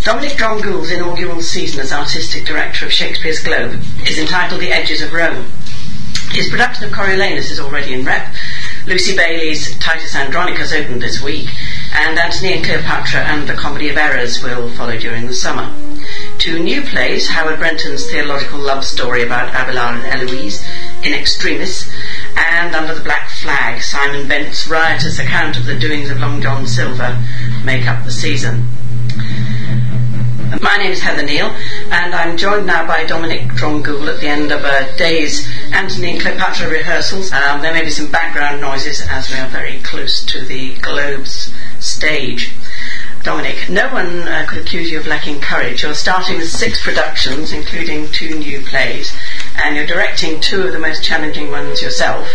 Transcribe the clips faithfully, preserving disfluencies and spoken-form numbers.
Dominic Drongoole's inaugural season as Artistic Director of Shakespeare's Globe is entitled The Edges of Rome. His production of Coriolanus is already in rep. Lucy Bailey's Titus Andronicus opened this week, and Antony and Cleopatra and The Comedy of Errors will follow during the summer. Two new plays, Howard Brenton's theological love story about Abelard and Eloise, In Extremis, and Under the Black Flag, Simon Bent's riotous account of the doings of Long John Silver, make up the season. My name is Heather Neal, and I'm joined now by Dominic Drongoole at the end of a day's Antony and Cleopatra rehearsals. Um, there may be some background noises as we are very close to the Globe's stage. Dominic, no one uh, could accuse you of lacking courage. You're starting with six productions, including two new plays, and you're directing two of the most challenging ones yourself.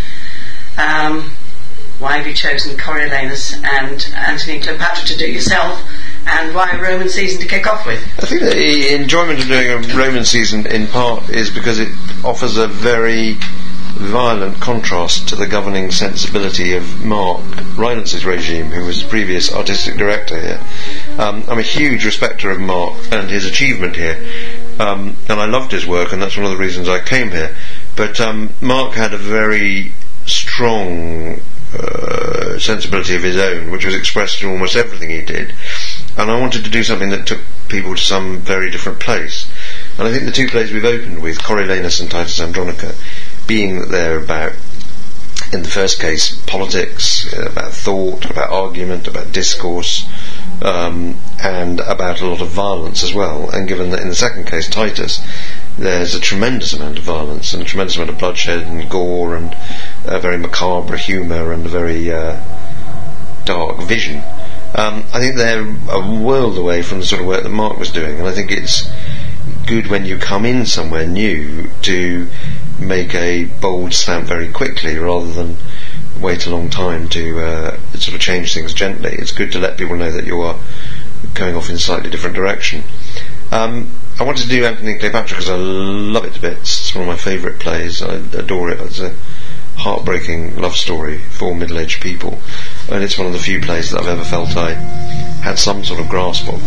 Um, why have you chosen Coriolanus and Antony and Cleopatra to do yourself? And why a Roman season to kick off with? I think the enjoyment of doing a Roman season in part is because it offers a very violent contrast to the governing sensibility of Mark Rylance's regime, who was the previous artistic director here. Um, I'm a huge respecter of Mark and his achievement here, um, and I loved his work, and that's one of the reasons I came here. But um, Mark had a very strong uh, sensibility of his own, which was expressed in almost everything he did. And I wanted to do something that took people to some very different place. And I think the two plays we've opened with, Coriolanus and Titus Andronica, being that they're about, in the first case, politics, about thought, about argument, about discourse, um, and about a lot of violence as well. And given that in the second case, Titus, there's a tremendous amount of violence and a tremendous amount of bloodshed and gore and a very macabre humour and a very uh, dark vision. Um, I think they're a world away from the sort of work that Mark was doing, and I think it's good when you come in somewhere new to make a bold stamp very quickly rather than wait a long time to uh, sort of change things gently. It's good to let people know that you are going off in a slightly different direction. Um, I wanted to do Antony and Cleopatra because I love it to bits. It's one of my favourite plays. I adore it. It's a heartbreaking love story for middle-aged people, and it's one of the few plays that I've ever felt I had some sort of grasp of.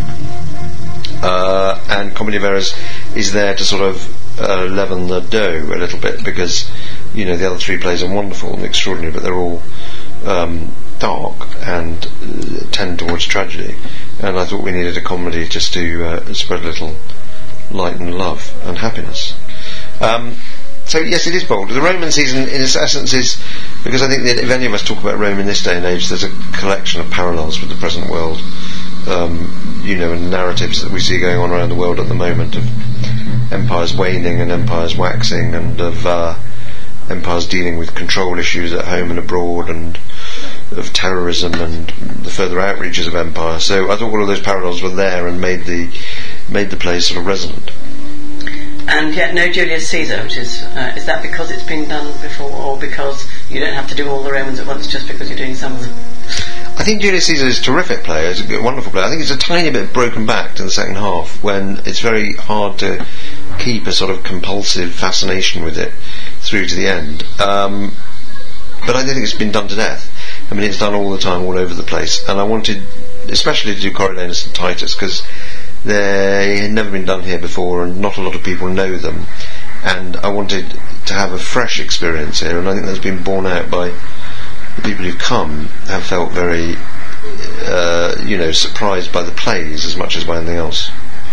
Uh, and Comedy of Errors is there to sort of uh, leaven the dough a little bit, because you know the other three plays are wonderful and extraordinary, but they're all um, dark and uh, tend towards tragedy, and I thought we needed a comedy just to uh, spread a little light and love and happiness. Um, So yes, it is bold. The Roman season, in its essence, is because I think that if any of us talk about Rome in this day and age, there's a collection of parallels with the present world, um, you know, and narratives that we see going on around the world at the moment of empires waning and empires waxing, and of uh, empires dealing with control issues at home and abroad, and of terrorism and the further outreaches of empire. So I thought all of those parallels were there and made the made the play sort of resonant. And yet no Julius Caesar, which is, uh, is that because it's been done before, or because you don't have to do all the Romans at once just because you're doing some of them? I think Julius Caesar is a terrific player. It's a wonderful player. I think it's a tiny bit broken back to the second half, when it's very hard to keep a sort of compulsive fascination with it through to the end. Um, but I don't think it's been done to death. I mean, it's done all the time, all over the place. And I wanted especially to do Coriolanus and Titus, because they had never been done here before and not a lot of people know them, and I wanted to have a fresh experience here, and I think that's been borne out by the people who've come have felt very uh, you know surprised by the plays as much as by anything else.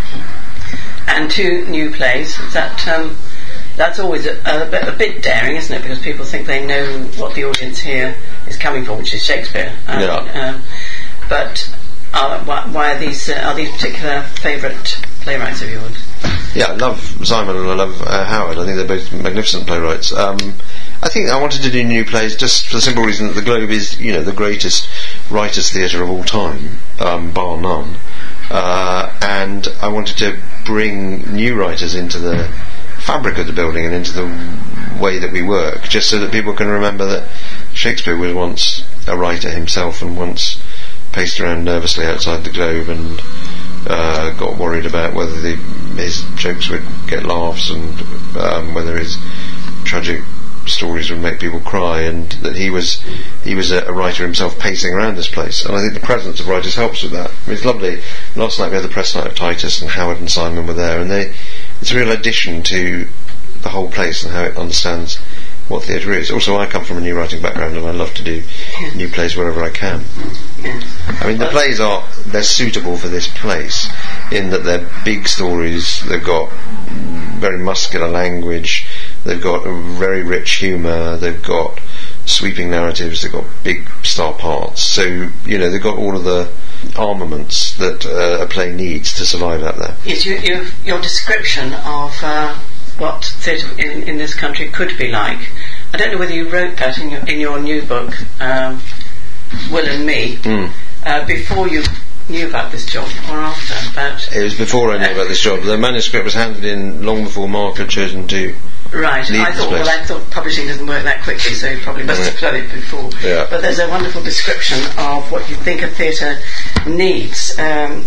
And two new plays, that um, that's always a, a, bit, a bit daring, isn't it, because people think they know what the audience here is coming for, which is Shakespeare. Um, yeah. um, but Uh, why, why are these uh, are these particular favourite playwrights of yours? Yeah, I love Simon and I love uh, Howard. I think they're both magnificent playwrights. Um, I think I wanted to do new plays just for the simple reason that the Globe is, you know, the greatest writers' theatre of all time, um, bar none. Uh, and I wanted to bring new writers into the fabric of the building and into the way that we work, just so that people can remember that Shakespeare was once a writer himself and once paced around nervously outside the Globe and uh, got worried about whether the, his jokes would get laughs and um, whether his tragic stories would make people cry, and that he was he was a, a writer himself pacing around this place. And I think the presence of writers helps with that. I mean, it's lovely. Last night we had the press night of Titus, and Howard and Simon were there, and they it's a real addition to the whole place and how it understands what theatre is. Also, I come from a new writing background, and I love to do yeah. new plays wherever I can. Yeah. I mean, the well, plays are they're suitable for this place in that they're big stories. They've got very muscular language. They've got a very rich humour. They've got sweeping narratives. They've got big star parts. So you know they've got all of the armaments that uh, a play needs to survive out there. Yes, you, you, your description of uh, what theatre in, in this country could be like. I don't know whether you wrote that in your, in your new book, um, Will and Me, mm. uh, before you knew about this job or after. About it was before I knew uh, about this job. The manuscript was handed in long before Mark had chosen to. Right, I thought. Well, I thought publishing doesn't work that quickly, so you probably must have done it before. Yeah. But there's a wonderful description of what you think a theatre needs, um,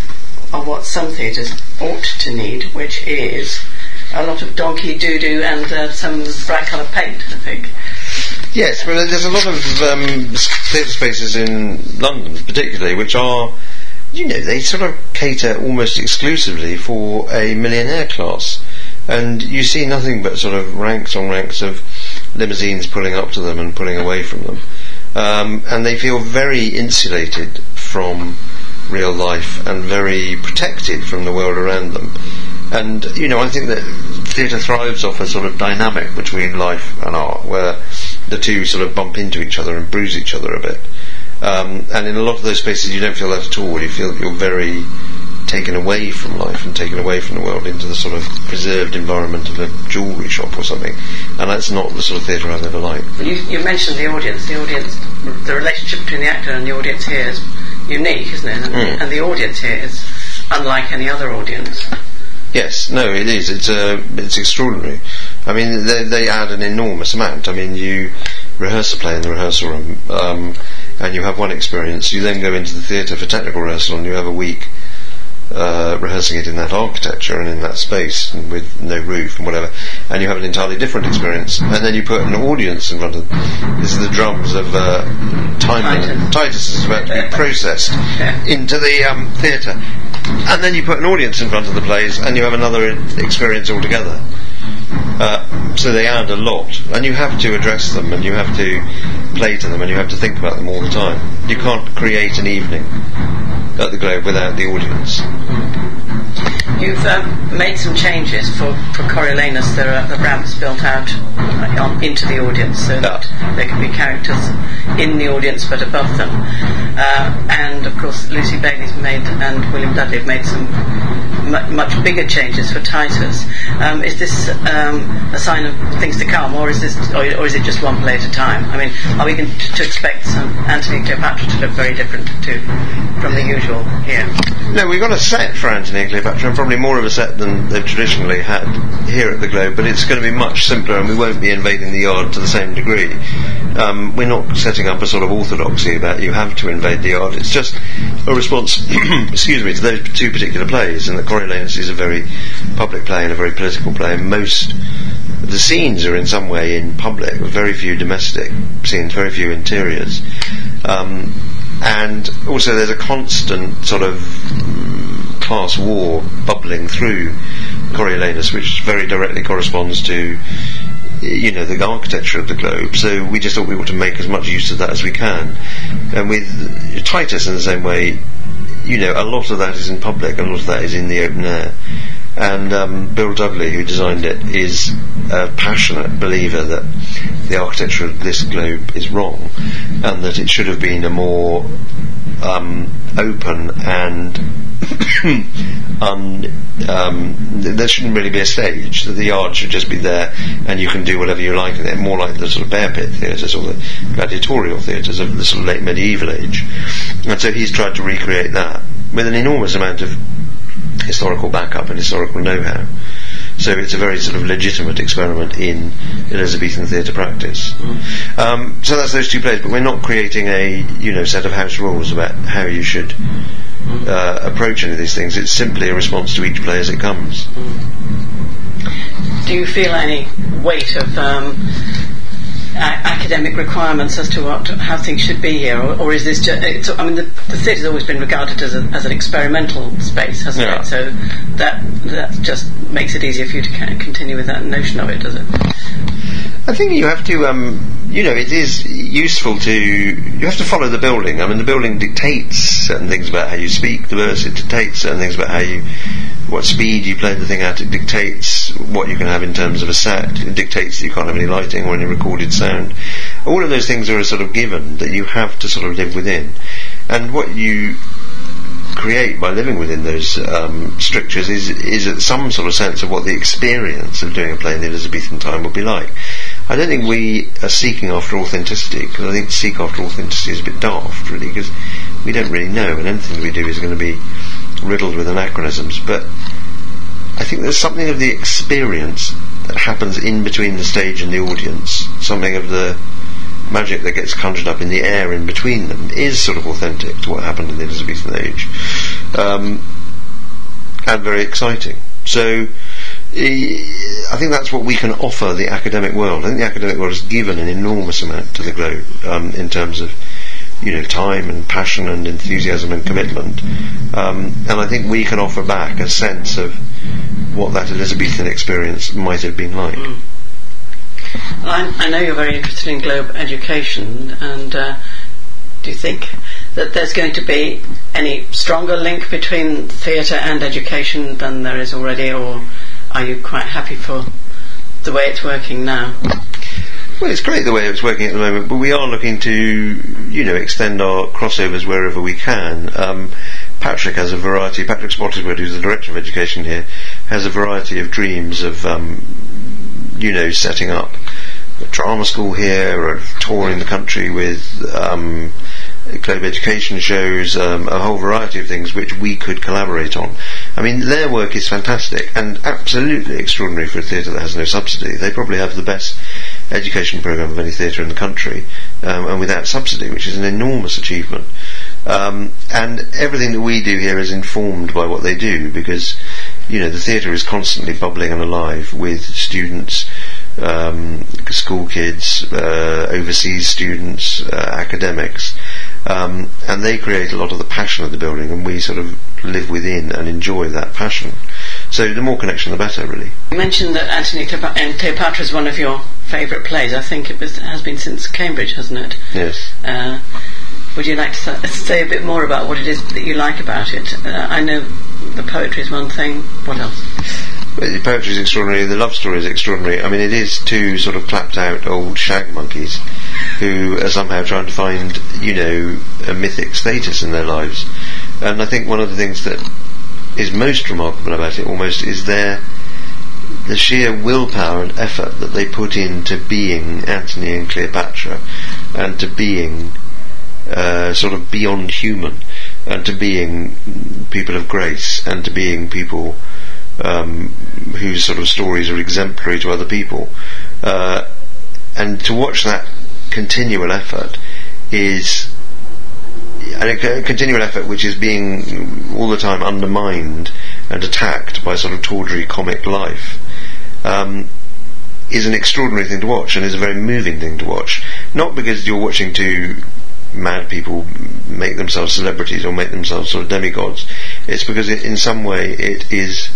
or what some theatres ought to need, which is a lot of donkey doo-doo and uh, some bright coloured paint, I think. Yes, well, there's a lot of um, theatre spaces in London, particularly, which are, you know, they sort of cater almost exclusively for a millionaire class. And you see nothing but sort of ranks on ranks of limousines pulling up to them and pulling away from them. Um, and they feel very insulated from real life and very protected from the world around them. And, you know, I think that theatre thrives off a sort of dynamic between life and art, where the two sort of bump into each other and bruise each other a bit. Um, and in a lot of those spaces you don't feel that at all. You feel that you're very taken away from life and taken away from the world into the sort of preserved environment of a jewellery shop or something. And that's not the sort of theatre I've ever liked. You, you mentioned the audience. The audience, the relationship between the actor and the audience here is unique, isn't it? And, mm. and the audience here is unlike any other audience. Yes, no, it is. It's uh, it's extraordinary. I mean, they, they add an enormous amount. I mean, you rehearse a play in the rehearsal room, um, and you have one experience. You then go into the theatre for technical rehearsal, and you have a week uh, rehearsing it in that architecture and in that space and with no roof and whatever, and you have an entirely different experience. And then you put an audience in front of them. This is the drums of uh, Titus. Titus is about to be processed into the um, theatre. And then you put an audience in front of the plays and you have another experience altogether. Uh, so they add a lot, and you have to address them, and you have to play to them, and you have to think about them all the time. You can't create an evening at the Globe without the audience. You've um, made some changes for, for Coriolanus. There are the ramps built out uh, on, into the audience so that there can be characters in the audience but above them. Uh, and of course Lucy Bailey's made, and William Dudley have made some mu- much bigger changes for Titus. Um, is this um, a sign of things to come, or is this, or, or is it just one play at a time? I mean, are we going to, to expect some Antony and Cleopatra to look very different to from the usual here? No, we've got a set for Antony and Cleopatra, and probably more of a set than they've traditionally had here at the Globe, but it's going to be much simpler, and we won't be invading the yard to the same degree. Um, we're not setting up a sort of orthodoxy that you have to invade the yard. It's just a response excuse me, to those two particular plays, and that Coriolanus is a very public play and a very political play, and most the scenes are in some way in public, with very few domestic scenes, very few interiors. Um, and also there's a constant sort of class war bubbling through Coriolanus, which very directly corresponds to, you know, the architecture of the Globe. So we just thought we ought to make as much use of that as we can. And with Titus in the same way, you know, a lot of that is in public, a lot of that is in the open air. And um, Bill Dudley, who designed it, is a passionate believer that the architecture of this Globe is wrong, and that it should have been a more um, open and un, um, there shouldn't really be a stage. The yard should just be there, and you can do whatever you like in it, more like the sort of bear pit theatres or the gladiatorial theatres of the sort of late medieval age. And so he's tried to recreate that with an enormous amount of historical backup and historical know-how. So it's a very sort of legitimate experiment in Elizabethan theatre practice. Mm. Um, so that's those two plays, but we're not creating a, you know, set of house rules about how you should uh, approach any of these things. It's simply a response to each play as it comes. Mm. do you feel any weight of um, a- academic requirements as to what how things should be here, or, or is this just? It's, I mean, the, the theatre's always been regarded as, a, as an experimental space, hasn't yeah. it? So that that just makes it easier for you to ca- continue with that notion of it, does it? I think you have to, um, you know, it is useful to, you have to follow the building. I mean, the building dictates certain things about how you speak the verse, it dictates certain things about how you, what speed you play the thing at, it dictates what you can have in terms of a set, it dictates that you can't have any lighting or any recorded sound. All of those things are a sort of given that you have to sort of live within. And what you create by living within those um, strictures is, is some sort of sense of what the experience of doing a play in the Elizabethan time would be like. I don't think we are seeking after authenticity, because I think to seek after authenticity is a bit daft, really, because we don't really know, and anything we do is going to be riddled with anachronisms. But I think there's something of the experience that happens in between the stage and the audience, something of the magic that gets conjured up in the air in between them is sort of authentic to what happened in the Elizabethan age, um, and very exciting. So I think that's what we can offer the academic world. I think the academic world has given an enormous amount to the globe um, in terms of, you know, time and passion and enthusiasm and commitment, um, and I think we can offer back a sense of what that Elizabethan experience might have been like. Mm. Well, I, I know you're very interested in Globe education, and uh, do you think that there's going to be any stronger link between theatre and education than there is already, or are you quite happy for the way it's working now? Well, it's great the way it's working at the moment, but we are looking to, you know, extend our crossovers wherever we can. Um, Patrick has a variety, Patrick Spottiswoode, who's the Director of Education here, has a variety of dreams of, um, you know, setting up a drama school here, or touring the country with um, Globe education shows, um, a whole variety of things which we could collaborate on. I mean, their work is fantastic and absolutely extraordinary for a theatre that has no subsidy. They probably have the best education programme of any theatre in the country, um, and without subsidy, which is an enormous achievement. Um, and everything that we do here is informed by what they do, because, you know, the theatre is constantly bubbling and alive with students, um, school kids, uh, overseas students, uh, academics, um, and they create a lot of the passion of the building, and we sort of live within and enjoy that passion. So the more connection, the better, really. You mentioned that Antony and Cleopatra is one of your favourite plays. I think it was, has been since Cambridge, hasn't it? Yes. Uh, would you like to say a bit more about what it is that you like about it? Uh, I know the poetry is one thing. What else? Well, the poetry is extraordinary. The love story is extraordinary. I mean, it is two sort of clapped-out old shag monkeys who are somehow trying to find, you know, a mythic status in their lives. And I think one of the things that is most remarkable about it, almost, is their the sheer willpower and effort that they put into being Antony and Cleopatra, and to being uh, sort of beyond human, and to being people of grace, and to being people um, whose sort of stories are exemplary to other people. Uh, and to watch that continual effort is and a continual effort which is being all the time undermined and attacked by sort of tawdry comic life, um, is an extraordinary thing to watch, and is a very moving thing to watch. Not because you're watching two mad people make themselves celebrities or make themselves sort of demigods. It's because it, in some way it is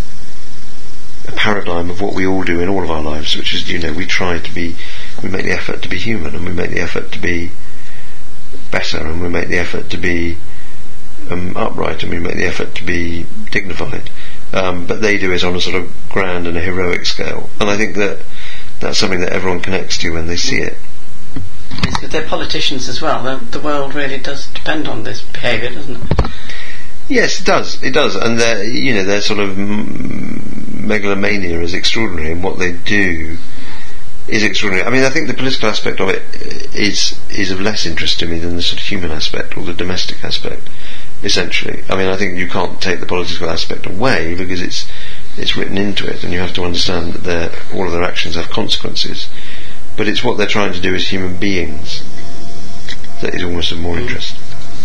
a paradigm of what we all do in all of our lives, which is, you know, we try to be, we make the effort to be human, and we make the effort to be better, and we make the effort to be um, upright, and we make the effort to be dignified, um, but they do it on a sort of grand and a heroic scale, and I think that that's something that everyone connects to when they see it. Yes, but they're politicians as well. The, the world really does depend on this behaviour, doesn't it? Yes, it does. It does, and their, you know, their sort of m- megalomania is extraordinary, and what they do is extraordinary. I mean, I think the political aspect of it is is of less interest to me than the sort of human aspect or the domestic aspect, essentially. I mean, I think you can't take the political aspect away because it's it's written into it, and you have to understand that their, all of their actions have consequences. But it's what they're trying to do as human beings that is almost of more interest.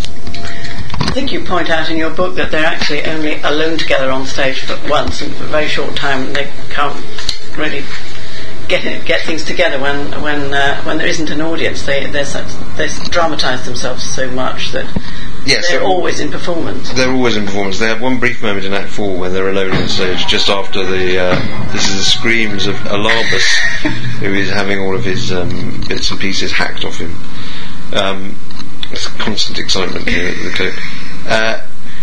I think you point out in your book that they're actually only alone together on stage for once and for a very short time, and they can't really get it, get things together when when uh, when there isn't an audience. They they they dramatise themselves so much that yes, they're, they're always in performance. They're always in performance. They have one brief moment in Act Four when they're alone on stage, just after the uh, this is the screams of Alarbus, who is having all of his um, bits and pieces hacked off him. Um, There's constant excitement here at the clip. Uh,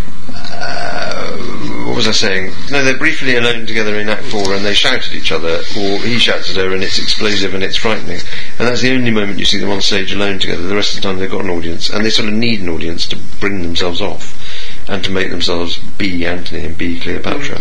uh, what was I saying? No, they're briefly alone together in Act Four, and they shout at each other, or he shouts at her, and it's explosive and it's frightening. And that's the only moment you see them on stage alone together. The rest of the time they've got an audience, and they sort of need an audience to bring themselves off and to make themselves be Antony and be Cleopatra.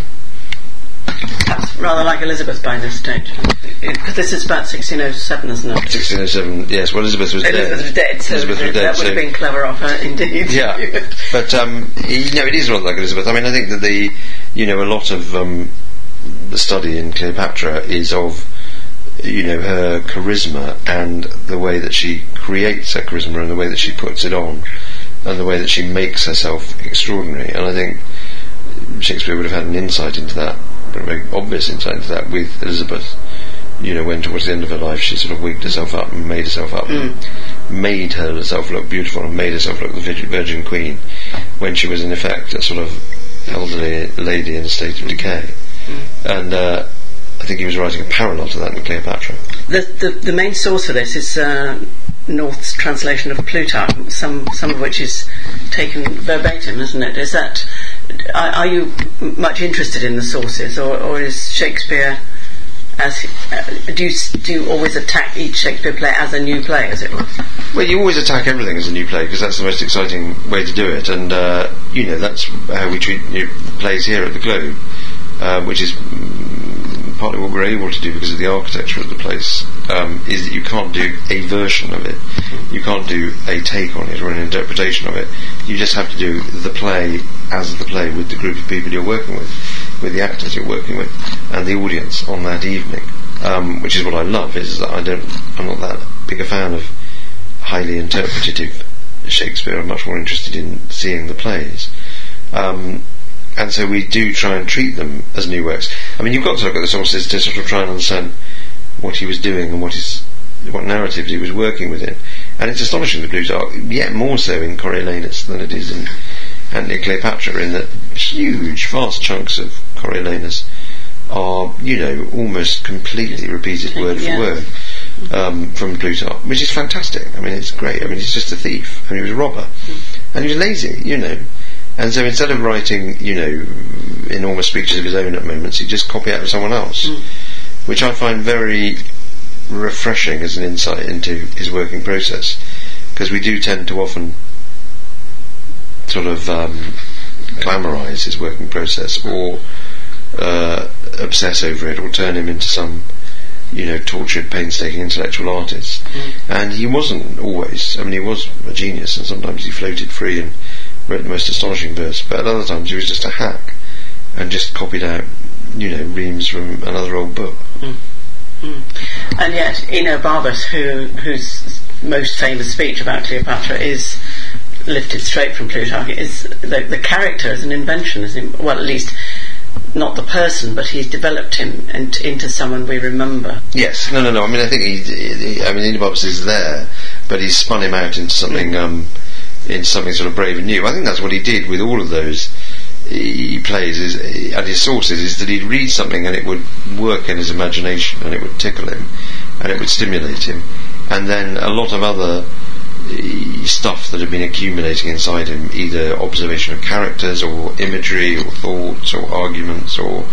That's rather like Elizabeth by this stage, because this is about sixteen oh seven, isn't it? sixteen oh seven, yes. Well, Elizabeth was Elizabeth dead. was dead, so Elizabeth was dead, that would so have been clever of her, indeed. Yeah, but um, you know, it is rather like Elizabeth. I mean, I think that the, you know, a lot of um, the study in Cleopatra is of, you know, her charisma and the way that she creates her charisma and the way that she puts it on and the way that she makes herself extraordinary. And I think Shakespeare would have had an insight into that, a very obvious insight into that with Elizabeth. You know, when towards the end of her life she sort of wigged herself up and made herself up mm. and made herself look beautiful and made herself look the Virgin Queen, when she was in effect a sort of elderly lady in a state of decay. Mm. And uh, I think he was writing a parallel to that in Cleopatra. The the, the main source for this is uh, North's translation of Plutarch, some some of which is taken verbatim, isn't it? Is that are, are you much interested in the sources, or, or is Shakespeare as uh, do you do you always attack each Shakespeare play as a new play, as it were? Well, you always attack everything as a new play because that's the most exciting way to do it, and uh, you know that's how we treat new plays here at the Globe, uh, which is partly what we're able to do because of the architecture of the place, um, is that you can't do a version of it, you can't do a take on it or an interpretation of it. You just have to do the play as the play with the group of people you're working with, with the actors you're working with, and the audience on that evening. Um, which is what I love, is that I don't, I'm not that big a fan of highly interpretative Shakespeare. I'm much more interested in seeing the plays. Um, and so we do try and treat them as new works. I mean, you've got to look at the sources to sort of try and understand what he was doing and what his, what narratives he was working within. And it's astonishing that Plutarch, yet more so in Coriolanus than it is in Antony and Cleopatra, in that huge, vast chunks of Coriolanus are, you know, almost completely repeated word for yeah. word um, from Plutarch, which is fantastic. I mean, it's great. I mean, he's just a thief. I mean, he was a robber. Mm. And he was lazy, you know. And so instead of writing, you know, enormous speeches of his own at moments, he just copy out of someone else, mm. which I find very refreshing as an insight into his working process, because we do tend to often sort of um, glamorise his working process, or uh, obsess over it, or turn him into some, you know, tortured, painstaking intellectual artist. Mm. And he wasn't always. I mean, he was a genius, and sometimes he floated free and wrote the most astonishing verse, but at other times he was just a hack and just copied out, you know, reams from another old book. Mm. Mm. And yet Enobarbus, who whose most famous speech about Cleopatra is lifted straight from Plutarch, is the, the character is an invention, isn't it? Well, at least not the person, but he's developed him into, into someone we remember. Yes, no, no, no. I mean, I think he, he I mean, Enobarbus is there, but he's spun him out into something. Mm. Um, in something sort of brave and new. I think that's what he did with all of those he plays, is, and his sources, is that he'd read something and it would work in his imagination and it would tickle him and it would stimulate him, and then a lot of other uh, stuff that had been accumulating inside him, either observation of characters or imagery or thoughts or arguments or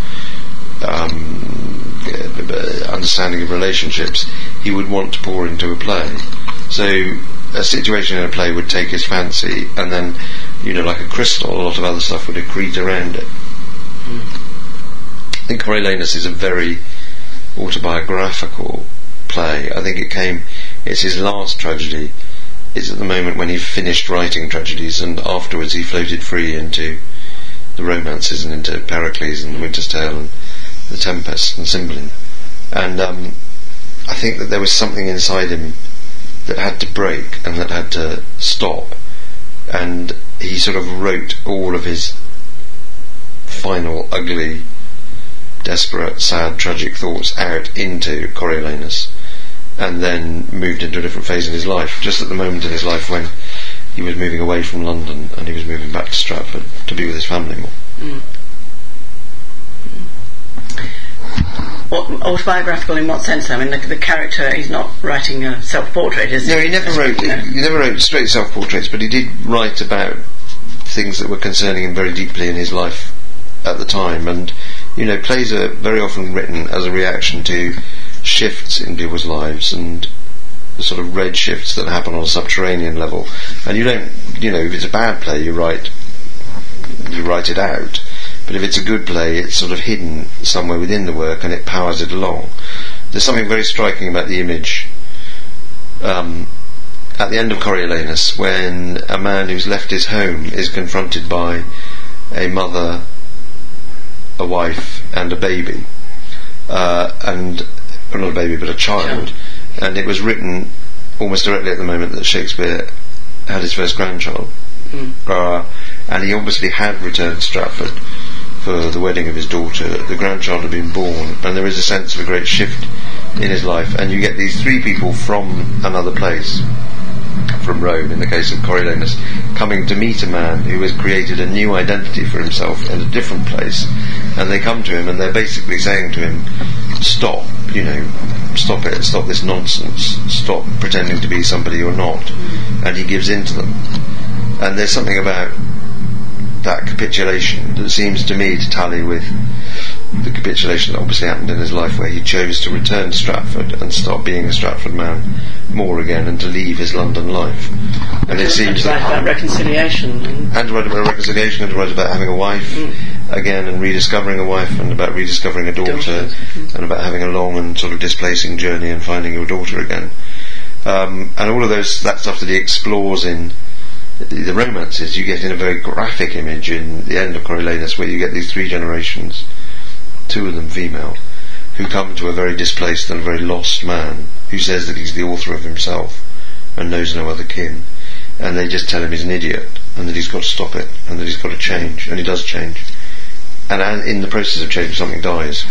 um, uh, understanding of relationships, he would want to pour into a play. So a situation in a play would take his fancy, and then, you know, like a crystal, a lot of other stuff would accrete around it. Mm. I think Coriolanus is a very autobiographical play. I think it came, it's his last tragedy. It's at the moment when he finished writing tragedies, and afterwards he floated free into the romances and into Pericles and The Winter's Tale and The Tempest and Cymbeline. And um, I think that there was something inside him that had to break and that had to stop, and he sort of wrote all of his final ugly desperate, sad, tragic thoughts out into Coriolanus, and then moved into a different phase in his life, just at the moment in his life when he was moving away from London and he was moving back to Stratford to be with his family more. Mm. What, autobiographical in what sense? I mean, the, the character, he's not writing a self-portrait, is he? No, he never wrote. He, he never wrote straight self-portraits, but he did write about things that were concerning him very deeply in his life at the time. And you know, plays are very often written as a reaction to shifts in people's lives and the sort of red shifts that happen on a subterranean level. And you don't, you know, if it's a bad play, you write, you write it out. But if it's a good play, it's sort of hidden somewhere within the work and it powers it along. There's something very striking about the image um, at the end of Coriolanus, when a man who's left his home is confronted by a mother, a wife and a baby, uh, and well, not a baby but a child, and it was written almost directly at the moment that Shakespeare had his first grandchild. Mm. uh, and he obviously had returned to Stratford for the wedding of his daughter. The grandchild had been born, and there is a sense of a great shift in his life, and you get these three people from another place, from Rome in the case of Coriolanus, coming to meet a man who has created a new identity for himself in a different place, and they come to him and they're basically saying to him, stop, you know, stop it, stop this nonsense, stop pretending to be somebody you're not. And he gives in to them. And there's something about that capitulation that seems to me to tally with the capitulation that obviously happened in his life, where he chose to return to Stratford and start being a Stratford man more again, and to leave his London life. And it seems to write about reconciliation, and, and to write about reconciliation, and to write about having a wife mm. again, and rediscovering a wife, and about rediscovering a daughter, Daughters. Mm. and about having a long and sort of displacing journey and finding your daughter again. Um, and all of those that stuff that he explores in the, the romances, you get in a very graphic image in the end of Coriolanus, where you get these three generations, two of them female, who come to a very displaced and very lost man who says that he's the author of himself and knows no other kin, and they just tell him he's an idiot and that he's got to stop it and that he's got to change, and he does change, and, and in the process of change something dies.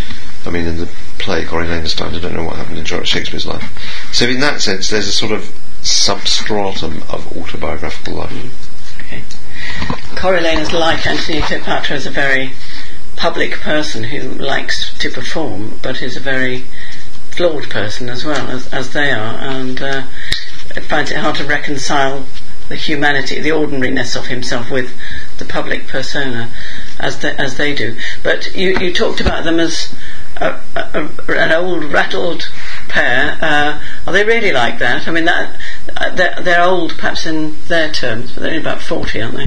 I mean, in the play Coriolanus died, I don't know what happened in Shakespeare's life. So in that sense there's a sort of substratum of autobiographical life. Mm. Okay. Coriolanus, like Antony Cleopatra, is a very public person who likes to perform, but is a very flawed person as well, as, as they are, and uh, finds it hard to reconcile the humanity, the ordinariness of himself with the public persona, as they, as they do. But you, you talked about them as a, a, a, an old rattled pair. Uh, are they really like that? I mean, that uh, they're, they're old, perhaps in their terms, but they're only about forty, aren't they?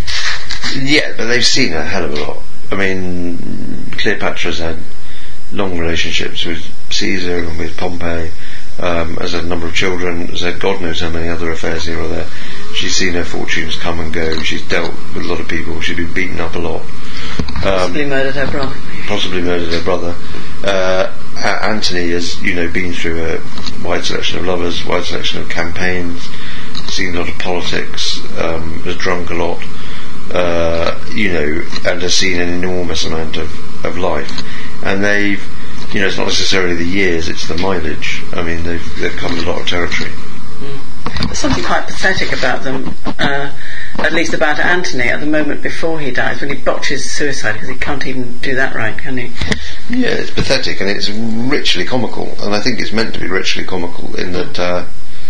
Yeah, but they've seen a hell of a lot. I mean, Cleopatra's had long relationships with Caesar and with Pompey, um, has had a number of children, has had God knows how many other affairs here or there. She's seen her fortunes come and go, she's dealt with a lot of people, she's been beaten up a lot. Um, possibly murdered her brother. Possibly murdered her brother. Uh, Antony has, you know, been through a wide selection of lovers, wide selection of campaigns, seen a lot of politics, um, has drunk a lot. Uh, you know, and has seen an enormous amount of, of life, and they've, you know, it's not necessarily the years, it's the mileage. I mean, they've they've covered a lot of territory. Mm. There's something quite pathetic about them, uh, at least about Antony at the moment before he dies, when he botches suicide, because he can't even do that right, can he? Yeah, it's pathetic, and it's richly comical, and I think it's meant to be richly comical in that, uh,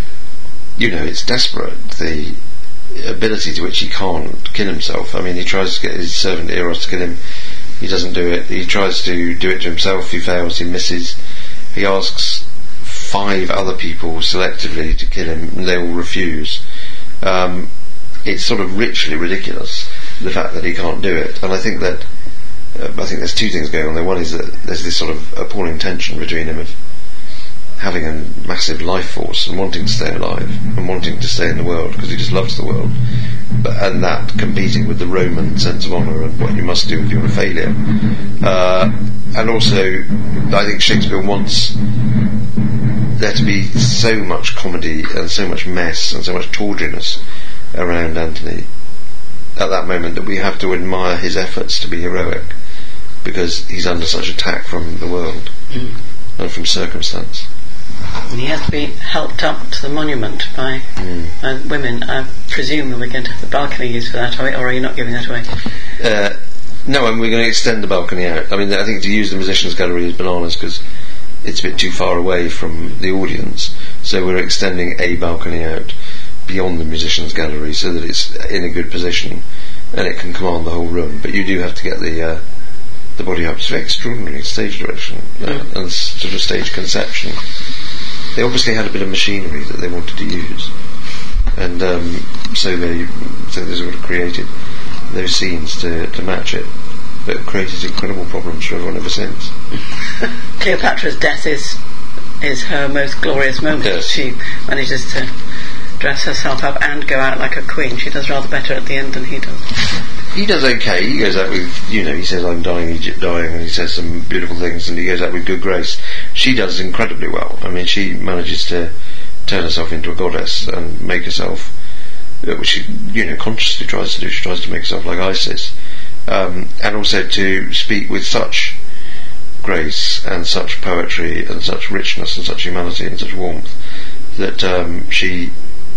you know, it's desperate, the ability to which he can't kill himself. I mean, he tries to get his servant Eros to kill him, he doesn't do it. He tries to do it to himself, he fails, he misses. He asks five other people selectively to kill him, and they all refuse. Um, it's sort of richly ridiculous, the fact that he can't do it. And I think that uh, I think there's two things going on there. One is that there's this sort of appalling tension between him of having a massive life force and wanting to stay alive and wanting to stay in the world because he just loves the world, but, and that competing with the Roman sense of honour and what you must do if you're a failure. Uh, and also, I think Shakespeare wants there to be so much comedy and so much mess and so much tawdriness around Antony at that moment that we have to admire his efforts to be heroic. because he's under such attack from the world mm. and from circumstance. And he has to be helped up to the monument by mm. uh, women. I presume that we're going to have the balcony used for that, or are you not giving that away? Uh, no, and we're going to extend the balcony out. I mean, I think to use the Musicians' Gallery is bananas because it's a bit too far away from the audience. So we're extending a balcony out beyond the Musicians' Gallery so that it's in a good position and it can command the whole room. But you do have to get the uh, the body up. It's very extraordinary stage direction uh, mm. and sort of stage conception. They obviously had a bit of machinery that they wanted to use, and um, so they so they sort of created those scenes to, to match it, but created incredible problems for everyone ever since. Cleopatra's death is is her most glorious moment. Yes. She manages to dress herself up and go out like a queen. She does rather better at the end than he does. He does okay. He goes out with, you know, he says, "I'm dying, Egypt dying," and he says some beautiful things, and he goes out with good grace. She does incredibly well. I mean, she manages to turn herself into a goddess and make herself, which she, you know, consciously tries to do. She tries to make herself like Isis, um, and also to speak with such grace and such poetry and such richness and such humanity and such warmth that um, she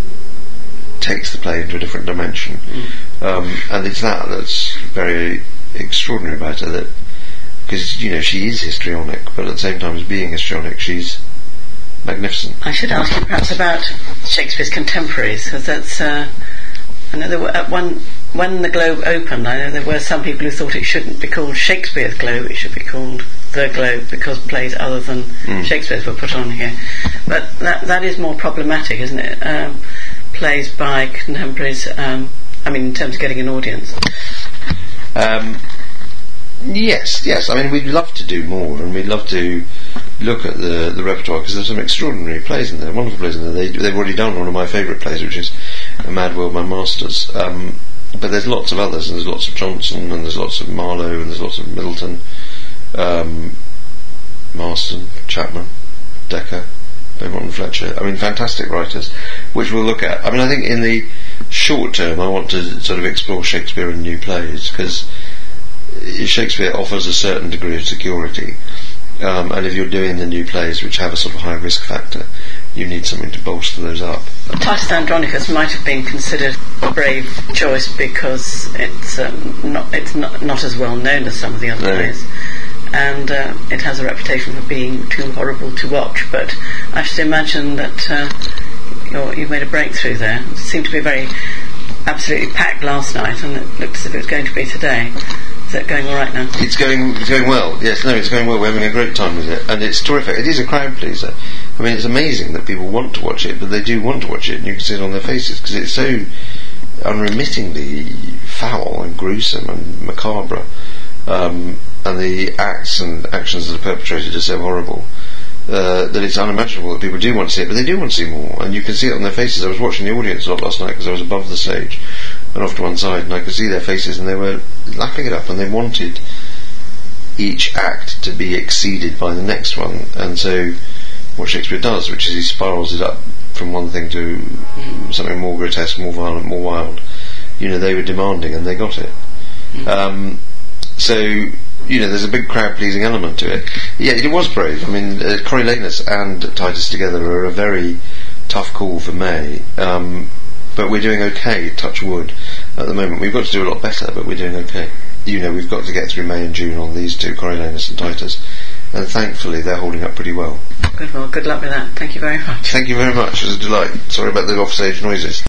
takes the play into a different dimension. Mm. Um, and it's that that's very extraordinary about her, that because, you know, she is histrionic, but at the same time as being histrionic, she's magnificent. I should ask you perhaps about Shakespeare's contemporaries, because that's uh, I know there were at one when the Globe opened, I know there were some people who thought it shouldn't be called Shakespeare's Globe, it should be called the Globe, because plays other than mm. Shakespeare's were put on here. But that that is more problematic, isn't it? Um, plays by contemporaries, um, I mean, in terms of getting an audience. Um, yes, yes. I mean, we'd love to do more, and we'd love to look at the, the repertoire, because there's some extraordinary plays in there, wonderful plays in there. They, they've already done one of my favourite plays, which is A Mad World by Masters. Um, but there's lots of others, and there's lots of Johnson, and there's lots of Marlowe, and there's lots of Middleton, um, Marston, Chapman, Dekker, Beaumont and Fletcher. I mean, fantastic writers, which we'll look at. I mean, I think in the short term I want to sort of explore Shakespeare in new plays, because Shakespeare offers a certain degree of security, um, and if you're doing the new plays which have a sort of high risk factor, you need something to bolster those up. Titus Andronicus might have been considered a brave choice because it's um, not it's not, not as well known as some of the other no. plays, and uh, it has a reputation for being too horrible to watch. But I should imagine that uh, you're, you've made a breakthrough there. It seemed to be very absolutely packed last night, and it looked as if it was going to be today. Is it going all right now? It's going it's going well. Yes, no, it's going well. We're having a great time with it, and it's terrific. It is a crowd pleaser. I mean, it's amazing that people want to watch it, but they do want to watch it, and you can see it on their faces, because it's so unremittingly foul and gruesome and macabre, um, and the acts and actions that are perpetrated are so horrible uh, that it's unimaginable that people do want to see it, but they do want to see more, and you can see it on their faces. I was watching the audience a lot last night because I was above the stage and off to one side, and I could see their faces, and they were lapping it up, and they wanted each act to be exceeded by the next one. And so what Shakespeare does, which is he spirals it up from one thing to mm. something more grotesque, more violent, more wild, you know, they were demanding, and they got it. Mm. Um, so, you know, there's a big crowd-pleasing element to it. Yeah, it was brave. I mean, uh, Coriolanus and Titus together are a very tough call for May, um, but we're doing okay, touch wood, at the moment. We've got to do a lot better, but we're doing okay. You know, we've got to get through May and June on these two, Coriolanus and Titus, and thankfully they're holding up pretty well. Good, well, good luck with that. Thank you very much. Thank you very much. It was a delight. Sorry about the offstage noises.